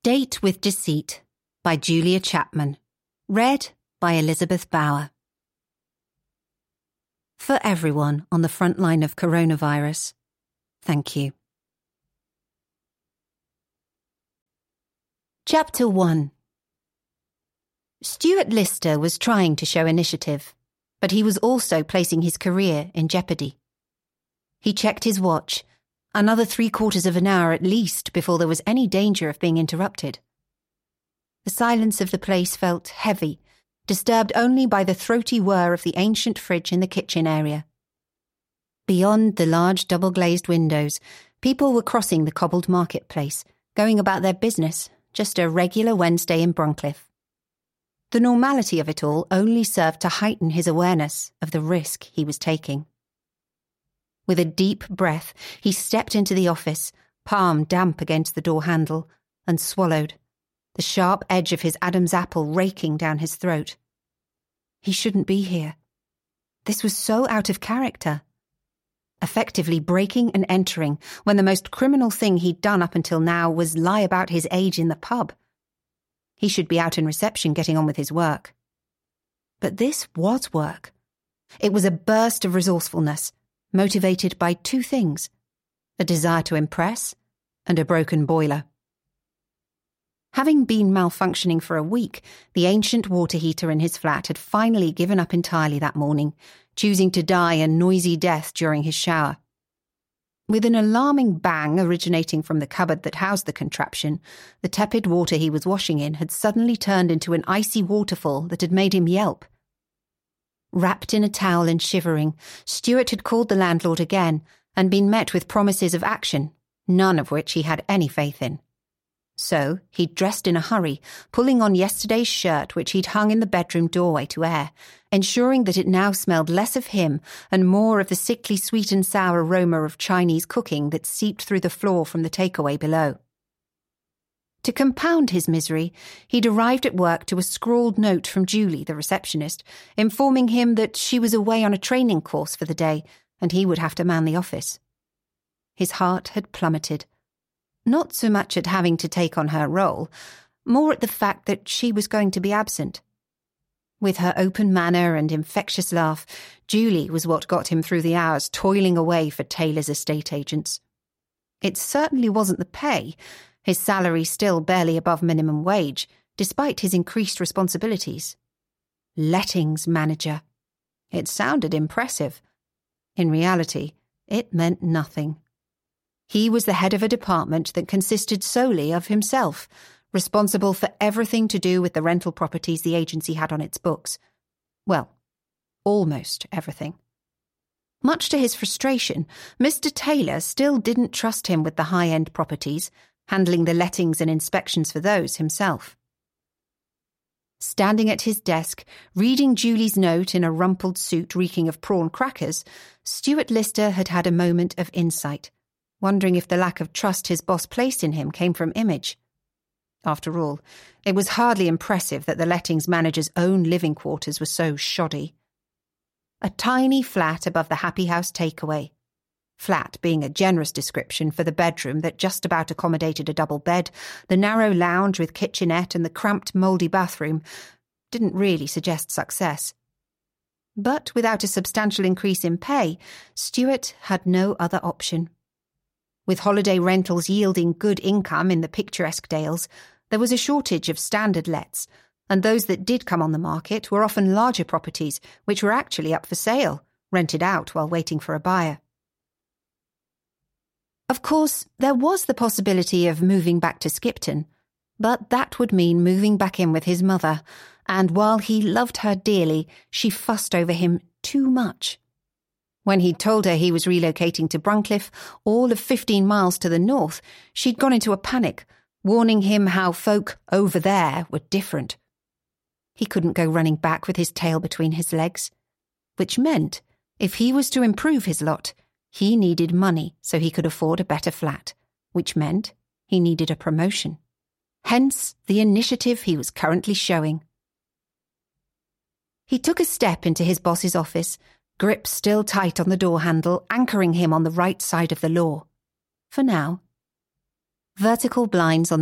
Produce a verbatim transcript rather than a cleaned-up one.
Date with Deceit by Julia Chapman. Read by Elizabeth Bauer. For everyone on the front line of coronavirus, thank you. Chapter one. Stuart Lister was trying to show initiative, but he was also placing his career in jeopardy. He checked his watch, another three quarters of an hour at least before there was any danger of being interrupted. The silence of the place felt heavy, disturbed only by the throaty whir of the ancient fridge in the kitchen area. Beyond the large double-glazed windows, people were crossing the cobbled marketplace, going about their business, just a regular Wednesday in Bruncliffe. The normality of it all only served to heighten his awareness of the risk he was taking. With a deep breath, he stepped into the office, palm damp against the door handle, and swallowed, the sharp edge of his Adam's apple raking down his throat. He shouldn't be here. This was so out of character. Effectively breaking and entering when the most criminal thing he'd done up until now was lie about his age in the pub. He should be out in reception getting on with his work. But this was work. It was a burst of resourcefulness, motivated by two things, a desire to impress and a broken boiler. Having been malfunctioning for a week, the ancient water heater in his flat had finally given up entirely that morning, choosing to die a noisy death during his shower. With an alarming bang originating from the cupboard that housed the contraption, the tepid water he was washing in had suddenly turned into an icy waterfall that had made him yelp. Wrapped in a towel and shivering, Stuart had called the landlord again and been met with promises of action, none of which he had any faith in. So he'd dressed in a hurry, pulling on yesterday's shirt which he'd hung in the bedroom doorway to air, ensuring that it now smelled less of him and more of the sickly sweet and sour aroma of Chinese cooking that seeped through the floor from the takeaway below. To compound his misery, he'd arrived at work to a scrawled note from Julie, the receptionist, informing him that she was away on a training course for the day and he would have to man the office. His heart had plummeted. Not so much at having to take on her role, more at the fact that she was going to be absent. With her open manner and infectious laugh, Julie was what got him through the hours toiling away for Taylor's estate agents. It certainly wasn't the pay, his salary still barely above minimum wage, despite his increased responsibilities. Lettings manager. It sounded impressive. In reality, it meant nothing. He was the head of a department that consisted solely of himself, responsible for everything to do with the rental properties the agency had on its books. Well, almost everything. Much to his frustration, Mister Taylor still didn't trust him with the high-end properties, handling the lettings and inspections for those himself. Standing at his desk, reading Julie's note in a rumpled suit reeking of prawn crackers, Stuart Lister had had a moment of insight, wondering if the lack of trust his boss placed in him came from image. After all, it was hardly impressive that the lettings manager's own living quarters were so shoddy. A tiny flat above the Happy House takeaway, flat being a generous description for the bedroom that just about accommodated a double bed, the narrow lounge with kitchenette and the cramped, mouldy bathroom, didn't really suggest success. But without a substantial increase in pay, Stuart had no other option. With holiday rentals yielding good income in the picturesque Dales, there was a shortage of standard lets, and those that did come on the market were often larger properties which were actually up for sale, rented out while waiting for a buyer. Of course, there was the possibility of moving back to Skipton, but that would mean moving back in with his mother, and while he loved her dearly, she fussed over him too much. When he'd told her he was relocating to Bruncliffe, all of fifteen miles to the north, she'd gone into a panic, warning him how folk over there were different. He couldn't go running back with his tail between his legs, which meant, if he was to improve his lot, he needed money so he could afford a better flat, which meant he needed a promotion. Hence the initiative he was currently showing. He took a step into his boss's office, grip still tight on the door handle, anchoring him on the right side of the law. For now. Vertical blinds on